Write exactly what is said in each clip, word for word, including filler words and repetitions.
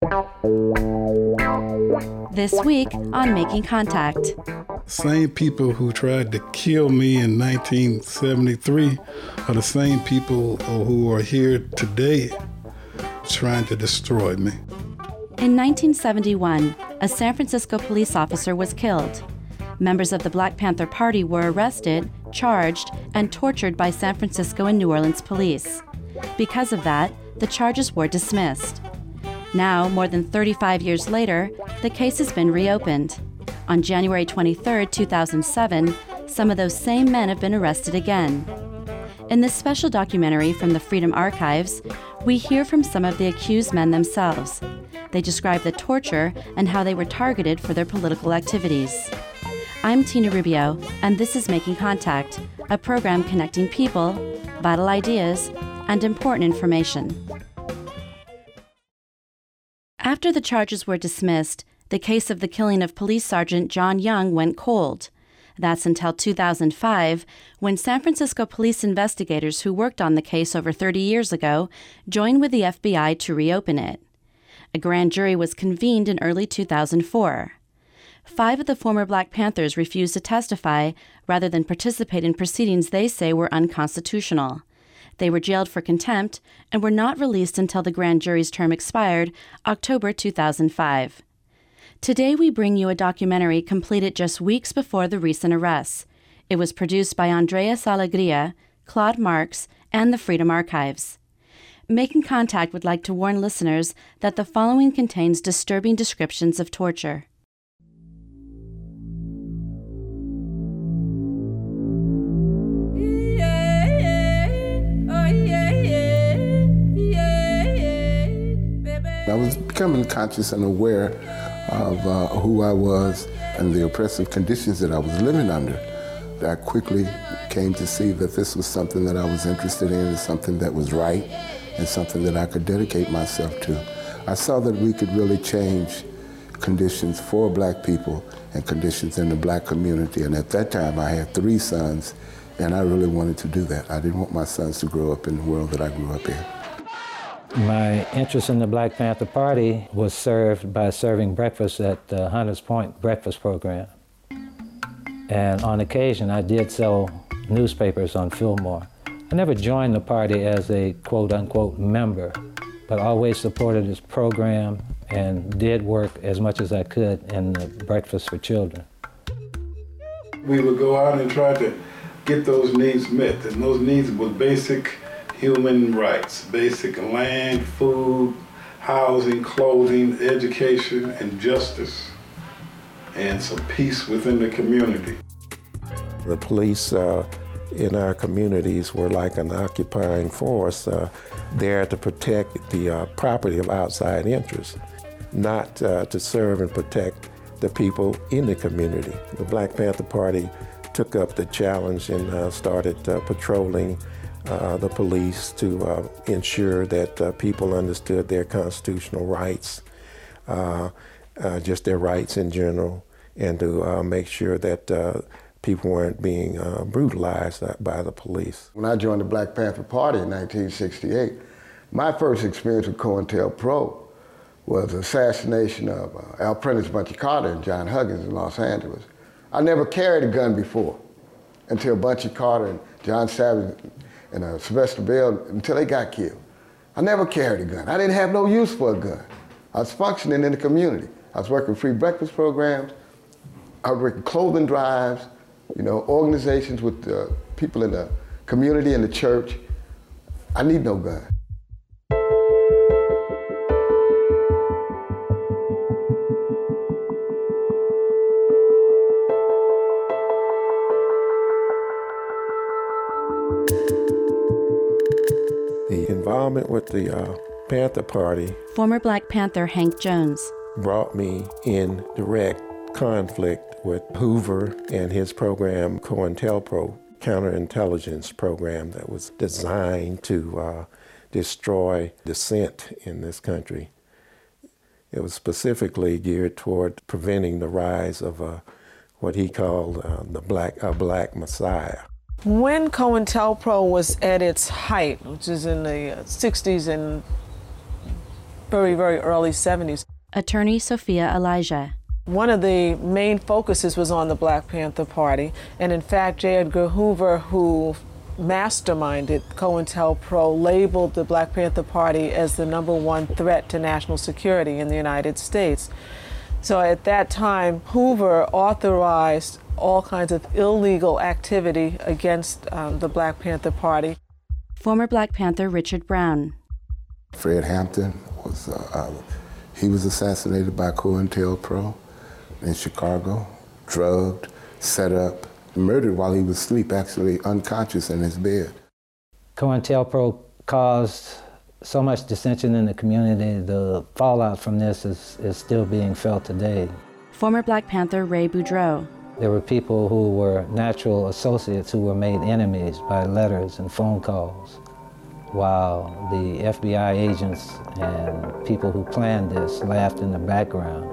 This week on Making Contact. Same people who tried to kill me in nineteen seventy-three are the same people who are here today trying to destroy me. In nineteen seventy-one, a San Francisco police officer was killed. Members of the Black Panther Party were arrested, charged, and tortured by San Francisco and New Orleans police. Because of that, the charges were dismissed. Now, more than thirty-five years later, the case has been reopened. On January twenty-third, two thousand seven, some of those same men have been arrested again. In this special documentary from the Freedom Archives, we hear from some of the accused men themselves. They describe the torture and how they were targeted for their political activities. I'm Tina Rubio, and this is Making Contact, a program connecting people, vital ideas, and important information. After the charges were dismissed, the case of the killing of Police Sergeant John Young went cold. That's until two thousand five, when San Francisco police investigators who worked on the case over thirty years ago joined with the F B I to reopen it. A grand jury was convened in early two thousand four. Five of the former Black Panthers refused to testify rather than participate in proceedings they say were unconstitutional. They were jailed for contempt and were not released until the grand jury's term expired, October two thousand five. Today we bring you a documentary completed just weeks before the recent arrests. It was produced by Andreas Alegria, Claude Marks, and the Freedom Archives. Making Contact would like to warn listeners that the following contains disturbing descriptions of torture. I was becoming conscious and aware of uh, who I was and the oppressive conditions that I was living under. I quickly came to see that this was something that I was interested in and something that was right and something that I could dedicate myself to. I saw that we could really change conditions for Black people and conditions in the Black community. And at that time, I had three sons, and I really wanted to do that. I didn't want my sons to grow up in the world that I grew up in. My interest in the Black Panther Party was served by serving breakfast at the Hunters Point breakfast program. And on occasion, I did sell newspapers on Fillmore. I never joined the party as a quote-unquote member, but always supported its program and did work as much as I could in the Breakfast for Children. We would go out and try to get those needs met, and those needs were basic human rights, basic land, food, housing, clothing, education, and justice, and some peace within the community. The police uh, in our communities were like an occupying force, uh, there to protect the uh, property of outside interests, not uh, to serve and protect the people in the community. The Black Panther Party took up the challenge and uh, started uh, patrolling Uh, the police to uh, ensure that uh, people understood their constitutional rights, uh, uh, just their rights in general, and to uh, make sure that uh, people weren't being uh, brutalized by the police. When I joined the Black Panther Party in nineteen sixty-eight, my first experience with COINTELPRO was the assassination of uh, Al Prentice Bunchy Carter and John Huggins in Los Angeles. I never carried a gun before until Bunchy Carter and John Savage and uh, Sylvester Bell, until they got killed. I never carried a gun. I didn't have no use for a gun. I was functioning in the community. I was working free breakfast programs. I was working clothing drives, you know, organizations with uh, people in the community and the church. I need no gun. The involvement with the uh, Panther Party, Former Black Panther Hank Jones, brought me in direct conflict with Hoover and his program, COINTELPRO, counterintelligence program that was designed to uh, destroy dissent in this country. It was specifically geared toward preventing the rise of uh, what he called uh, the black, a black messiah. When COINTELPRO was at its height, which is in the sixties and very, very early seventies. Attorney Sophia Elijah. One of the main focuses was on the Black Panther Party, and in fact, J. Edgar Hoover, who masterminded COINTELPRO, labeled the Black Panther Party as the number one threat to national security in the United States. So at that time, Hoover authorized all kinds of illegal activity against um, the Black Panther Party. Former Black Panther Richard Brown. Fred Hampton, was uh, uh, he was assassinated by COINTELPRO in Chicago, drugged, set up, murdered while he was asleep, actually unconscious in his bed. COINTELPRO caused so much dissension in the community. The fallout from this is, is still being felt today. Former Black Panther Ray Boudreaux. There were people who were natural associates who were made enemies by letters and phone calls, while the F B I agents and people who planned this laughed in the background.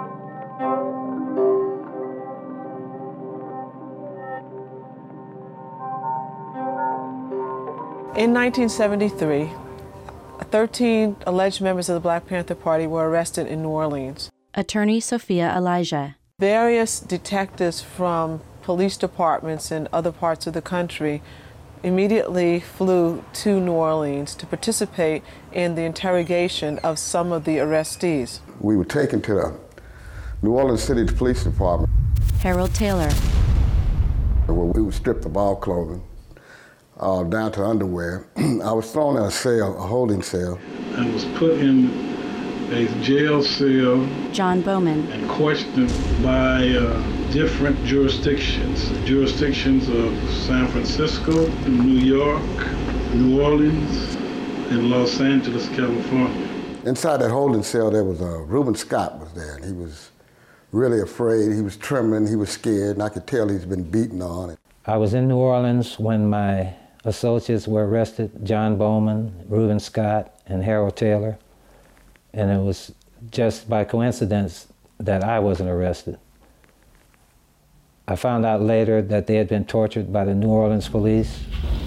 In nineteen seventy-three, thirteen alleged members of the Black Panther Party were arrested in New Orleans. Attorney Sophia Elijah. Various detectives from police departments in other parts of the country immediately flew to New Orleans to participate in the interrogation of some of the arrestees. We were taken to the New Orleans City Police Department. Harold Taylor. Where we were stripped of all clothing, uh, down to underwear. I was thrown in a cell, a holding cell. I was put in a jail cell. John Bowman. And questioned by uh, different jurisdictions. Jurisdictions of San Francisco, New York, New Orleans, and Los Angeles, California. Inside that holding cell, there was uh, Reuben Scott was there, and he was really afraid. He was trembling, he was scared, and I could tell he's been beaten on. I was in New Orleans when my associates were arrested, John Bowman, Reuben Scott, and Harold Taylor. And it was just by coincidence that I wasn't arrested. I found out later that they had been tortured by the New Orleans police.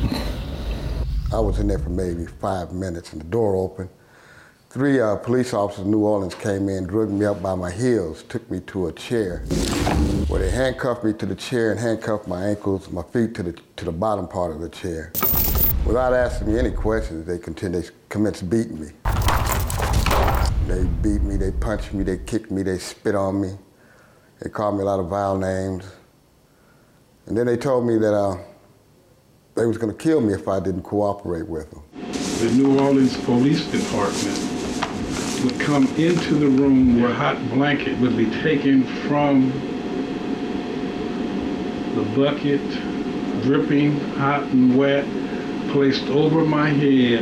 I was in there for maybe five minutes and the door opened. Three uh, police officers in New Orleans came in, dragged me up by my heels, took me to a chair where they handcuffed me to the chair and handcuffed my ankles, my feet to the, to the bottom part of the chair. Without asking me any questions, they continued, they commenced beating me. They beat me, they punched me, they kicked me, they spit on me. They called me a lot of vile names. And then they told me that uh, they was gonna kill me if I didn't cooperate with them. The New Orleans Police Department would come into the room where a hot blanket would be taken from the bucket, dripping hot and wet, placed over my head,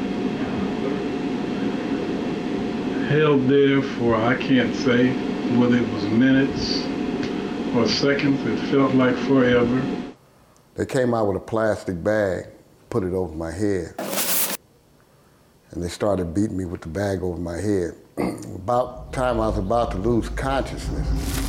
held there for, I can't say whether it was minutes or seconds. It felt like forever. They came out with a plastic bag, put it over my head, and they started beating me with the bag over my head. About the time I was about to lose consciousness,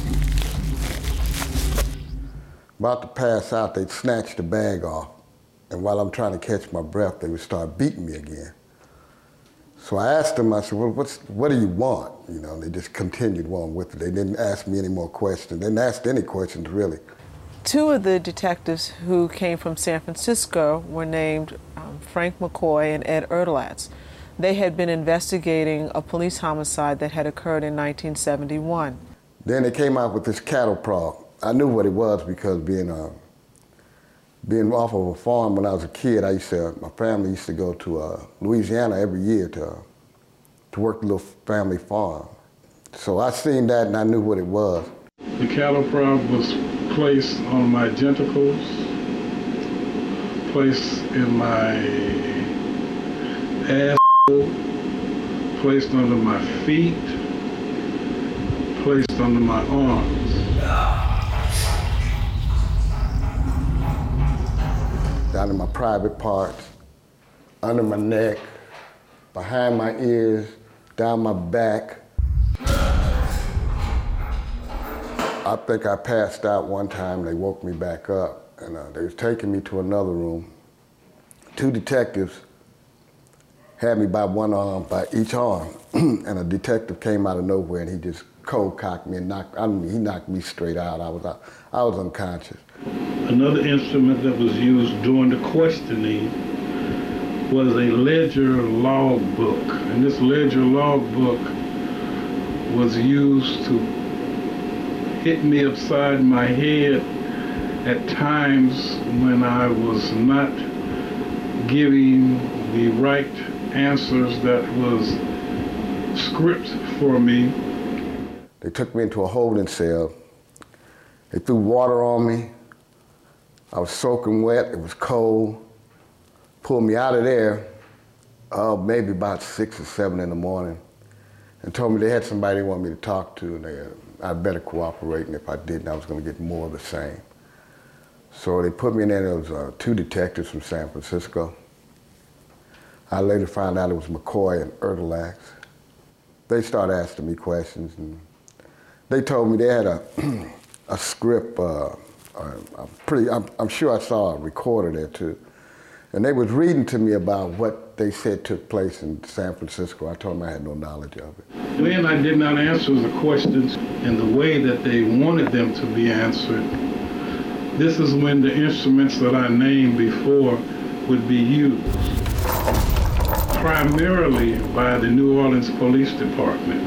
about to pass out, they'd snatch the bag off, and while I'm trying to catch my breath, they would start beating me again. So I asked them, I said, well, what's, what do you want? You know, and they just continued on with it. They didn't ask me any more questions. They didn't ask any questions, really. Two of the detectives who came from San Francisco were named um, Frank McCoy and Ed Erdelatz. They had been investigating a police homicide that had occurred in nineteen seventy-one. Then they came out with this cattle prod. I knew what it was because being uh, being off of a farm when I was a kid, I used to, my family used to go to uh, Louisiana every year to, to work the little family farm. So I seen that and I knew what it was. The cattle prod was placed on my genitals, placed in my asshole, placed under my feet, placed under my arms. Down in my private parts, under my neck, behind my ears, down my back. I think I passed out one time. They woke me back up, and uh, they was taking me to another room. Two detectives had me by one arm, by each arm, and a detective came out of nowhere and he just cold cocked me and knocked, I mean, he knocked me straight out. I was, I was unconscious. Another instrument that was used during the questioning was a ledger log book. And this ledger log book was used to hit me upside my head at times when I was not giving the right answers that was script for me. They took me into a holding cell. They threw water on me. I was soaking wet, it was cold. Pulled me out of there, uh, maybe about six or seven in the morning, and told me they had somebody they wanted me to talk to, and they, I'd better cooperate, and if I didn't, I was gonna get more of the same. So they put me in there. There was uh, two detectives from San Francisco. I later found out it was McCoy and Ertelax. They started asking me questions, and they told me they had a, a script, uh, I'm, pretty, I'm, I'm sure I saw a recorder there too. And they was reading to me about what they said took place in San Francisco. I told them I had no knowledge of it. When I did not answer the questions in the way that they wanted them to be answered, this is when the instruments that I named before would be used, primarily by the New Orleans Police Department.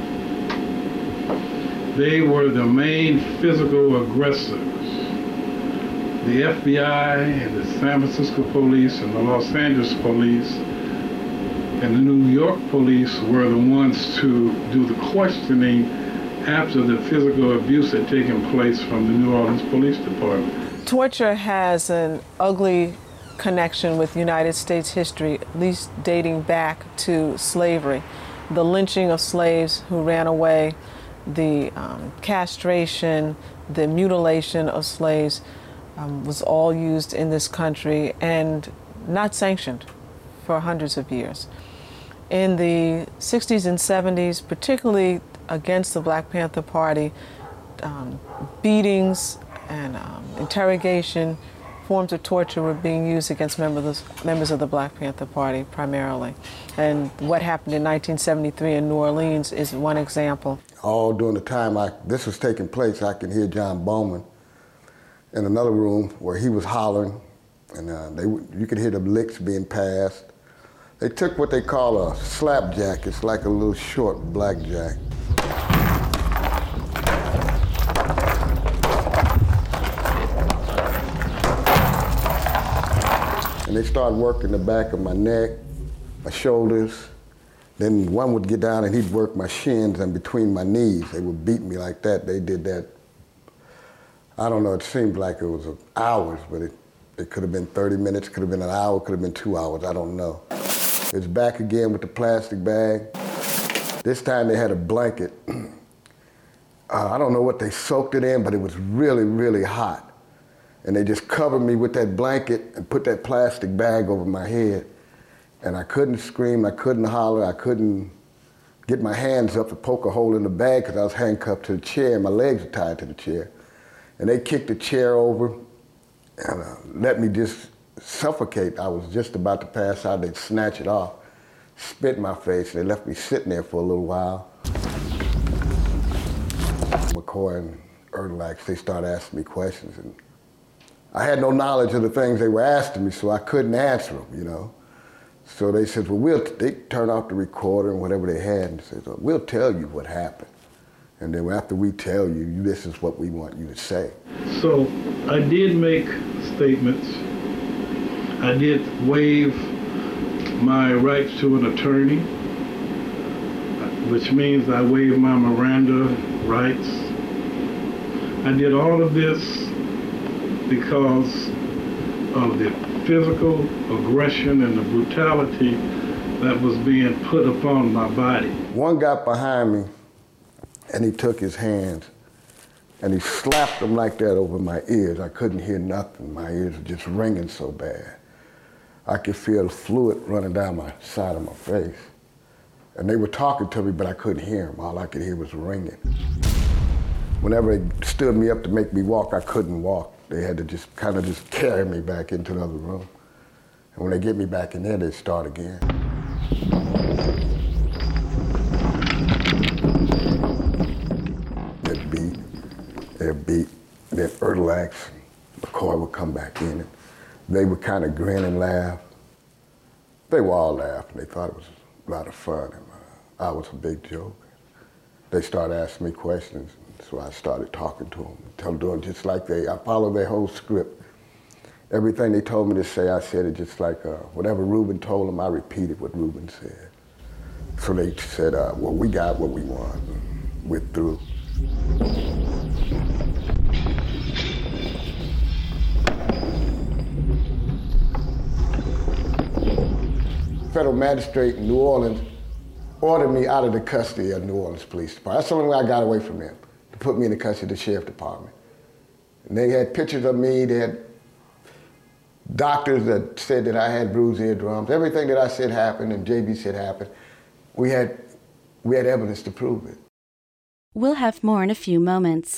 They were the main physical aggressors. The F B I and the San Francisco police and the Los Angeles police and the New York police were the ones to do the questioning after the physical abuse had taken place from the New Orleans Police Department. Torture has an ugly connection with United States history, at least dating back to slavery. The lynching of slaves who ran away, the um, castration, the mutilation of slaves um, was all used in this country and not sanctioned for hundreds of years. In the sixties and seventies, particularly against the Black Panther Party, um, beatings and um, interrogation, forms of torture were being used against members, members of the Black Panther Party primarily. And what happened in nineteen seventy-three in New Orleans is one example. All during the time I, this was taking place, I can hear John Bowman in another room where he was hollering, and uh, they, you could hear the licks being passed. They took what they call a slapjack. It's like a little short blackjack. And they started working the back of my neck, my shoulders. Then one would get down and he'd work my shins and between my knees. They would beat me like that. They did that. I don't know, it seemed like it was hours, but it, it could have been thirty minutes, could have been an hour, could have been two hours, I don't know. It's back again with the plastic bag. This time they had a blanket. uh, I don't know what they soaked it in, but it was really, really hot. And they just covered me with that blanket and put that plastic bag over my head. And I couldn't scream, I couldn't holler, I couldn't get my hands up to poke a hole in the bag because I was handcuffed to the chair and my legs were tied to the chair. And they kicked the chair over and uh, let me just suffocate. I was just about to pass out. They'd snatch it off, spit in my face. They left me sitting there for a little while. McCoy and Ertelax, they started asking me questions. And I had no knowledge of the things they were asking me, so I couldn't answer them, you know. So they said, well, we'll, they turned off the recorder and whatever they had and said, well, we'll tell you what happened. And then after we tell you, this is what we want you to say. So I did make statements. I did waive my rights to an attorney, which means I waived my Miranda rights. I did all of this because of the physical aggression and the brutality that was being put upon my body. One got behind me and he took his hands and he slapped them like that over my ears. I couldn't hear nothing. My ears were just ringing so bad. I could feel the fluid running down my side of my face. And they were talking to me, but I couldn't hear them. All I could hear was ringing. Whenever they stood me up to make me walk, I couldn't walk. They had to just kind of just carry me back into another room. And when they get me back in there, they start again. They'd beat, they'd beat, then Ertelax, McCoy would come back in it. They would kind of grin and laugh. They were all laughing. They thought it was a lot of fun. And, uh, I was a big joke. They started asking me questions, so I started talking to them, telling them just like they, I followed their whole script. Everything they told me to say, I said it just like uh, whatever Reuben told them, I repeated what Reuben said. So they said, uh, well, we got what we want. We're through. Federal magistrate in New Orleans ordered me out of the custody of New Orleans Police Department. That's the only way I got away from them, to put me in the custody of the Sheriff Department. And they had pictures of me, they had doctors that said that I had bruised eardrums. Everything that I said happened and J B said happened. We had, we had evidence to prove it. We'll have more in a few moments.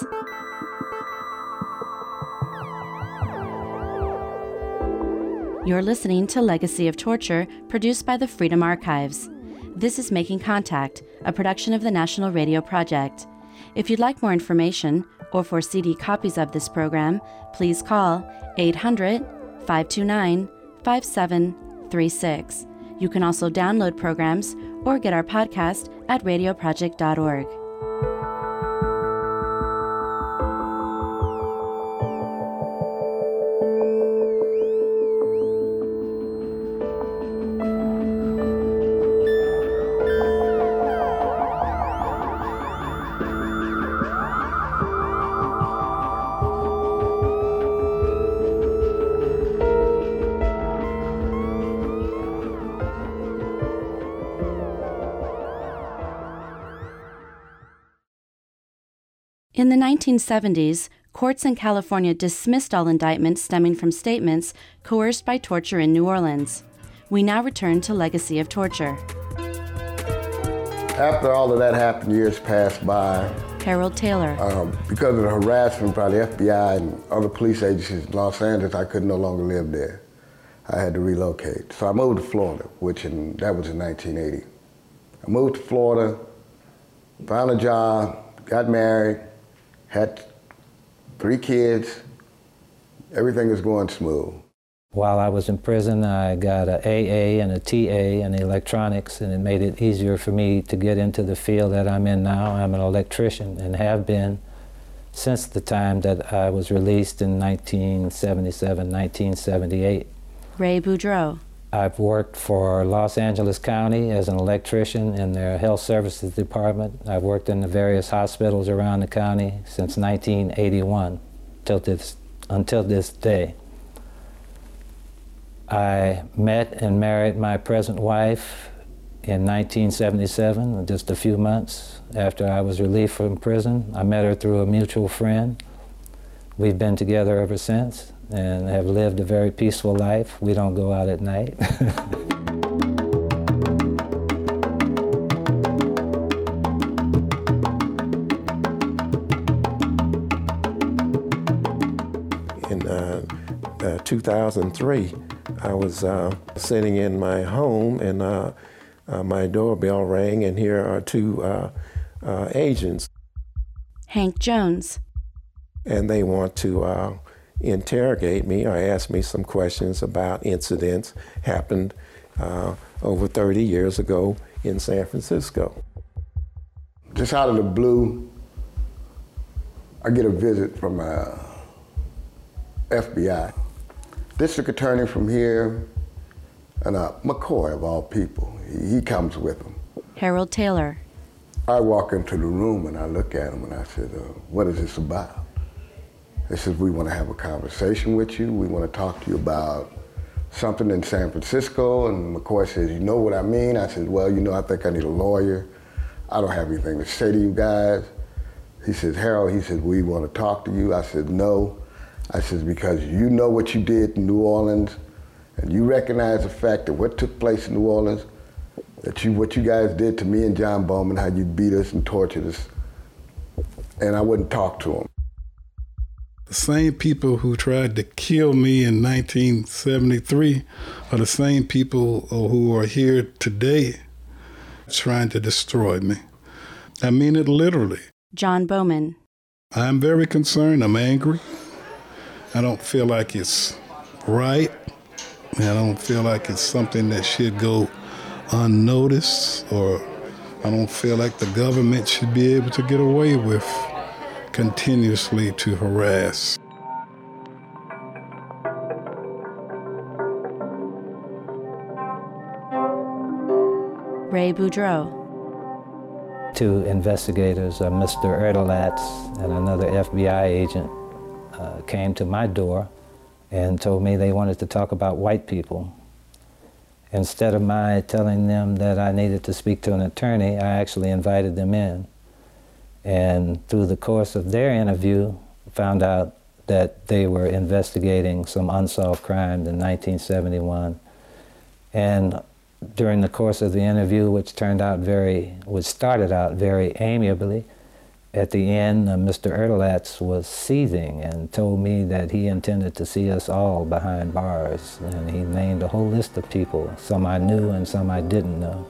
You're listening to Legacy of Torture, produced by the Freedom Archives. This is Making Contact, a production of the National Radio Project. If you'd like more information, or for C D copies of this program, please call eight hundred, five two nine, five seven three six. You can also download programs or get our podcast at radio project dot org. In the nineteen seventies, courts in California dismissed all indictments stemming from statements coerced by torture in New Orleans. We now return to Legacy of Torture. After all of that happened, years passed by. Harold Taylor. Um, because of the harassment by the F B I and other police agencies in Los Angeles, I could no longer live there. I had to relocate. So I moved to Florida, which in, that was in nineteen eighty. I moved to Florida, found a job, got married, had three kids. Everything was going smooth. While I was in prison, I got an A A and a T A in electronics, and it made it easier for me to get into the field that I'm in now. I'm an electrician and have been since the time that I was released in nineteen seventy-seven, nineteen seventy-eight. Ray Boudreau. I've worked for Los Angeles County as an electrician in their health services department. I've worked in the various hospitals around the county since nineteen eighty-one till this, until this day. I met and married my present wife in nineteen seventy-seven, just a few months after I was released from prison. I met her through a mutual friend. We've been together ever since and have lived a very peaceful life. We don't go out at night. In uh, uh, two thousand three, I was uh, sitting in my home and uh, uh, my doorbell rang, and here are two uh, uh, agents. Hank Jones. And they want to uh, interrogate me or ask me some questions about incidents happened uh, over thirty years ago in San Francisco. Just out of the blue, I get a visit from uh, F B I. District attorney from here, and uh, McCoy of all people, he, he comes with them. Harold Taylor. I walk into the room and I look at him and I said, uh, what is this about? They said, we want to have a conversation with you. We want to talk to you about something in San Francisco. And McCoy says, you know what I mean? I said, well, you know, I think I need a lawyer. I don't have anything to say to you guys. He says, Harold, he says, we want to talk to you. I said, no. I said, because you know what you did in New Orleans, and you recognize the fact that what took place in New Orleans, that you, what you guys did to me and John Bowman, how you beat us and tortured us, and I wouldn't talk to him. The same people who tried to kill me in nineteen seventy-three are the same people who are here today trying to destroy me. I mean it literally. John Bowman. I'm very concerned. I'm angry. I don't feel like it's right. I don't feel like it's something that should go unnoticed, or I don't feel like the government should be able to get away with continuously to harass. Ray Boudreau. Two investigators, uh, Mister Erdelatz and another F B I agent, uh, came to my door and told me they wanted to talk about white people. Instead of my telling them that I needed to speak to an attorney, I actually invited them in. And through the course of their interview, found out that they were investigating some unsolved crimes in nineteen seventy-one. And during the course of the interview, which turned out very, which started out very amiably, at the end, uh, Mister Erdelatz was seething and told me that he intended to see us all behind bars. And he named a whole list of people, some I knew and some I didn't know.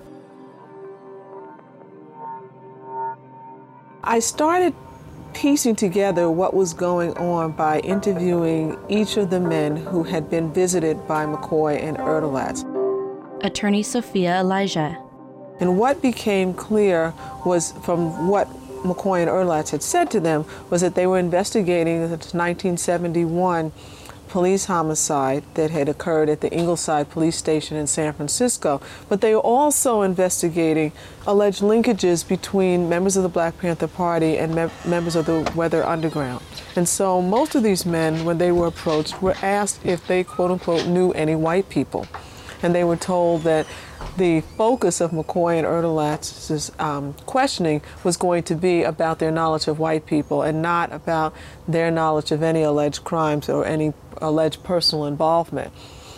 I started piecing together what was going on by interviewing each of the men who had been visited by McCoy and Erdelatz. Attorney Sophia Elijah. And what became clear was, from what McCoy and Erdelatz had said to them, was that they were investigating the nineteen seventy-one police homicide that had occurred at the Ingleside Police Station in San Francisco. But they were also investigating alleged linkages between members of the Black Panther Party and me- members of the Weather Underground. And so most of these men, when they were approached, were asked if they, quote unquote, knew any white people. And they were told that the focus of McCoy and Erdelatz's um, questioning was going to be about their knowledge of white people and not about their knowledge of any alleged crimes or any alleged personal involvement.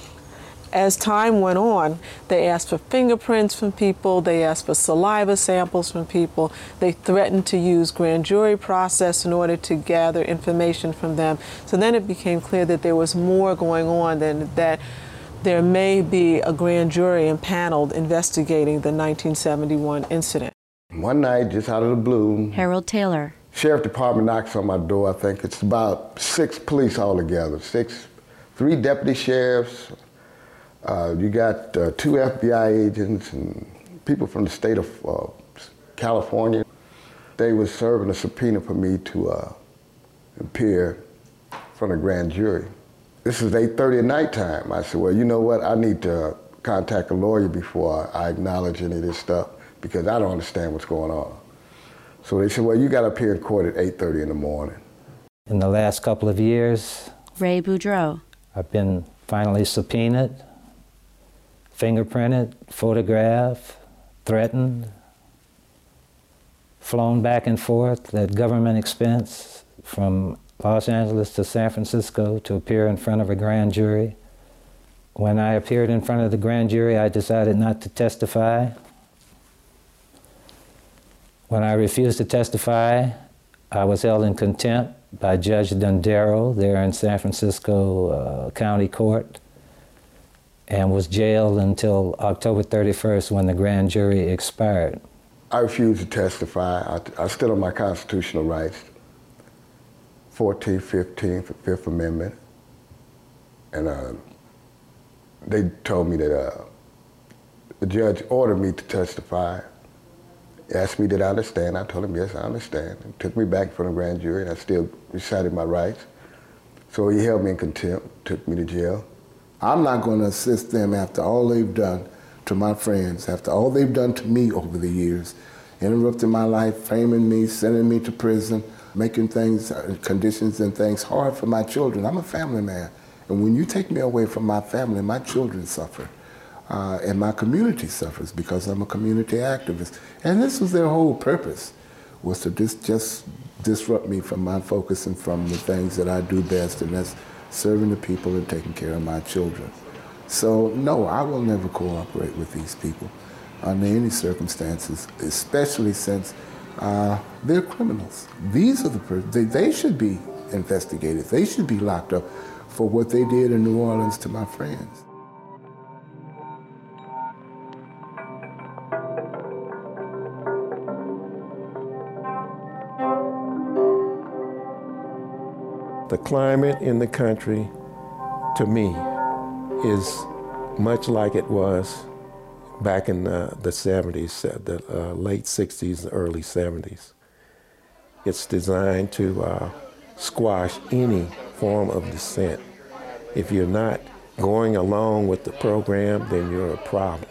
As time went on, they asked for fingerprints from people, they asked for saliva samples from people, they threatened to use grand jury process in order to gather information from them. So then it became clear that there was more going on than that. There may be a grand jury impaneled investigating the nineteen seventy-one incident. One night, just out of the blue, Harold Taylor. Sheriff Department knocks on my door. I think it's about six police altogether. Six, three deputy sheriffs. Uh, you got uh, two F B I agents and people from the state of uh, California. They were serving a subpoena for me to uh, appear in front of a grand jury. This is eight thirty at nighttime. I said, well, you know what? I need to contact a lawyer before I acknowledge any of this stuff because I don't understand what's going on. So they said, well, you got to appear in court at eight thirty in the morning. In the last couple of years, Ray Boudreau. I've been finally subpoenaed, fingerprinted, photographed, threatened, flown back and forth at government expense from Los Angeles to San Francisco to appear in front of a grand jury. When I appeared in front of the grand jury, I decided not to testify. When I refused to testify, I was held in contempt by Judge Dondero there in San Francisco uh, County Court and was jailed until October thirty-first when the grand jury expired. I refused to testify. I, I stood on my constitutional rights. fourteenth, fifteenth, Fifth Amendment. And uh, they told me that uh, the judge ordered me to testify. He asked me, did I understand? I told him, yes, I understand. He took me back in front of the grand jury, and I still recited my rights. So he held me in contempt, took me to jail. I'm not going to assist them after all they've done to my friends, after all they've done to me over the years, interrupting my life, framing me, sending me to prison, making things, conditions and things hard for my children. I'm a family man. And when you take me away from my family, my children suffer. Uh, and my community suffers because I'm a community activist. And this was their whole purpose, was to dis- just disrupt me from my focus and from the things that I do best, and that's serving the people and taking care of my children. So no, I will never cooperate with these people under any circumstances, especially since Uh, they're criminals. These are the per- they, they should be investigators. They should be locked up for what they did in New Orleans to my friends. The climate in the country, to me, is much like it was back in the, the seventies, the uh, late sixties, early seventies. It's designed to uh, squash any form of dissent. If you're not going along with the program, then you're a problem.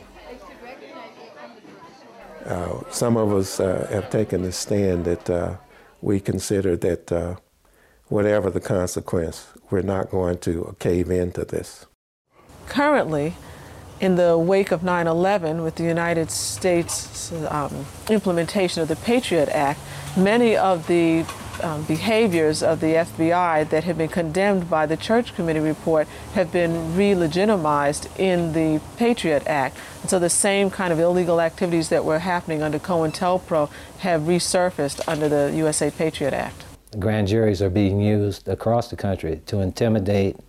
Uh, some of us uh, have taken the stand that uh, we consider that uh, whatever the consequence, we're not going to cave into this. Currently, in the wake of nine eleven, with the United States um, implementation of the Patriot Act, many of the um, behaviors of the F B I that had been condemned by the Church Committee report have been re-legitimized in the Patriot Act. And so the same kind of illegal activities that were happening under COINTELPRO have resurfaced under the U S A Patriot Act. Grand juries are being used across the country to intimidate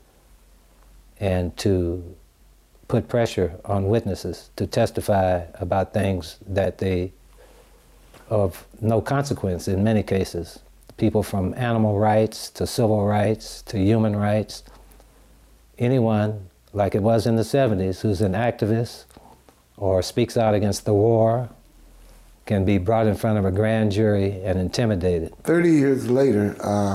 and to put pressure on witnesses to testify about things that they, of no consequence in many cases. People from animal rights to civil rights to human rights. Anyone, like it was in the seventies, who's an activist or speaks out against the war can be brought in front of a grand jury and intimidated. thirty years later, uh,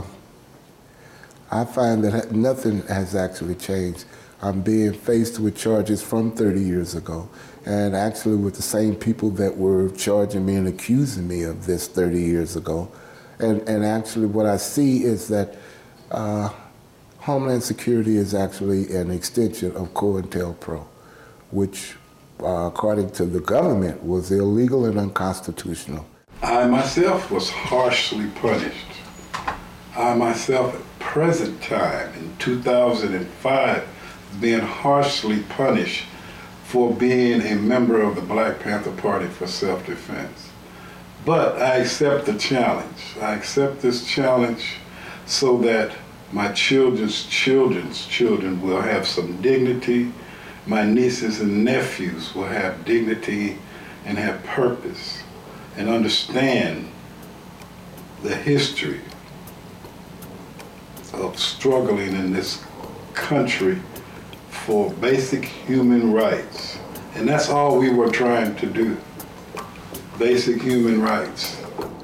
I find that nothing has actually changed. I'm being faced with charges from thirty years ago, and actually with the same people that were charging me and accusing me of this thirty years ago. And, and actually what I see is that uh, Homeland Security is actually an extension of COINTELPRO, which Uh, according to the government, was illegal and unconstitutional. I myself was harshly punished. I myself, at present time, in two thousand five, being harshly punished for being a member of the Black Panther Party for self-defense. But I accept the challenge. I accept this challenge so that my children's children's children will have some dignity. My nieces and nephews will have dignity and have purpose and understand the history of struggling in this country for basic human rights. And that's all we were trying to do, basic human rights.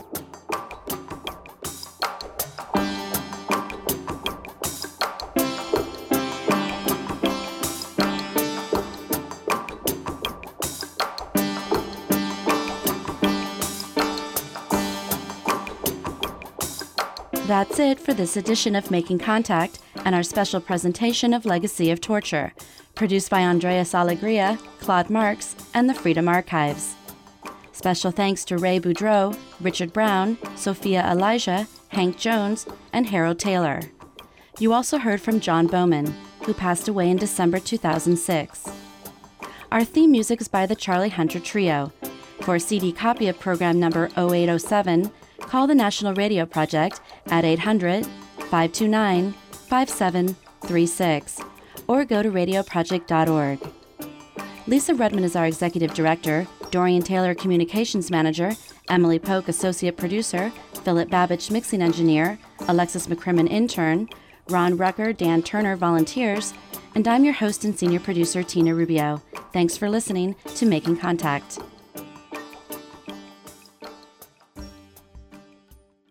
That's it for this edition of Making Contact and our special presentation of Legacy of Torture, produced by Andreas Alegria, Claude Marks, and the Freedom Archives. Special thanks to Ray Boudreau, Richard Brown, Sophia Elijah, Hank Jones, and Harold Taylor. You also heard from John Bowman, who passed away in December two thousand six. Our theme music is by the Charlie Hunter Trio. For a C D copy of program number oh eight oh seven, call the National Radio Project at eight hundred, five two nine, five seven three six or go to radio project dot org. Lisa Redman is our Executive Director, Dorian Taylor Communications Manager, Emily Polk Associate Producer, Philip Babbage Mixing Engineer, Alexis McCrimmon Intern, Ron Rucker, Dan Turner Volunteers, and I'm your host and Senior Producer, Tina Rubio. Thanks for listening to Making Contact.